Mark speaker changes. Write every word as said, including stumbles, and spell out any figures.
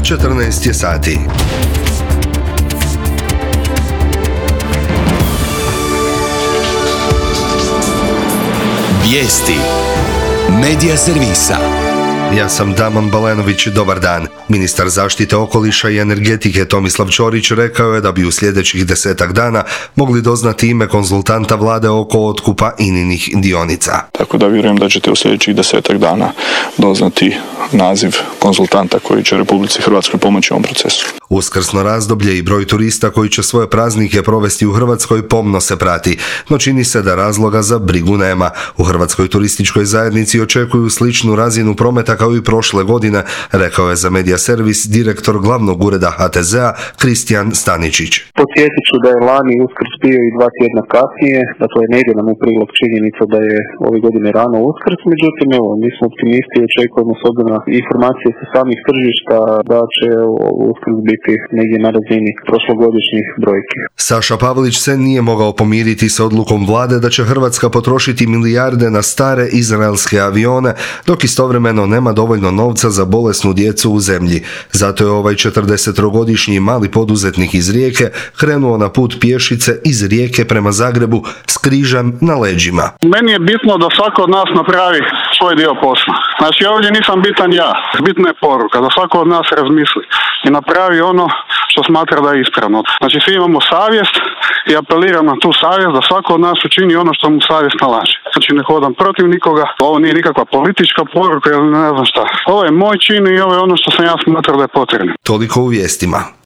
Speaker 1: četrnaest je sati.
Speaker 2: Vijesti Medija servisa.
Speaker 1: Ja sam Damon Balenović, dobar dan. Ministar zaštite okoliša i energetike Tomislav Ćorić rekao je da bi u sljedećih desetak dana mogli doznati ime konzultanta vlade oko otkupa INA-inih dionica.
Speaker 3: Tako da vjerujem da ćete u sljedećih desetak dana doznati naziv konzultanta koji će Republici Hrvatskoj pomoći u ovom procesu.
Speaker 1: Uskrsno razdoblje i broj turista koji će svoje praznike provesti u Hrvatskoj pomno se prati, no čini se da razloga za brigu nema. U Hrvatskoj turističkoj zajednici očekuju sličnu razinu prometa kao i prošle godine, rekao je za Medija servis direktor glavnog ureda H T Z-a Kristijan Staničić.
Speaker 4: Podsjetit ću da je lani Uskrs bio i dva tjedna kasnije, dakle ne ide nam u prilog činjenica da je ove godine rano Uskrs, međutim evo, mi smo optimisti i očekujemo s obzirom na informacije sa samih tržišta da će Uskrs biti negdje na razini prošlogodišnjih brojki.
Speaker 1: Saša Pavlić se nije mogao pomiriti sa odlukom vlade da će Hrvatska potrošiti milijarde na stare izraelske avione, dok istovremeno nema dovoljno novca za bolesnu djecu u zemlji. Zato je ovaj četrdesetogodišnji mali poduzetnik iz Rijeke krenuo na put pješice iz Rijeke prema Zagrebu s križem na leđima.
Speaker 5: Meni je bitno da svako od nas napravi svoj dio posla. Znači ovdje nisam bitan ja, bitna je poruka, da svako od nas razmisli i napravi ono što smatra da je ispravno. Znači svi imamo savjest i apeliram na tu savjest da svako od nas učini ono što mu savjest nalaže. Znači ne hodam protiv nikoga, ovo nije nikakva politička poruka ili ne znam šta. Ovo je moj čin i ovo je ono što sam ja smatrao da je potrebno.
Speaker 1: Toliko u vijestima.